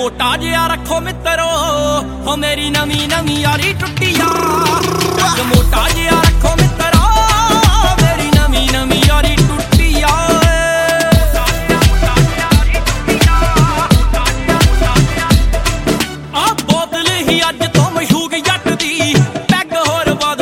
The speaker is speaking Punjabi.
ਮੋਟਾ ਜਿਹਾ ਰੱਖੋ ਮਿੱਤਰੋ, ਹੋ ਮੇਰੀ ਨਵੀਂ ਨਵੀਂ ਯਾਰੀ ਟੁੱਟੀ ਆ।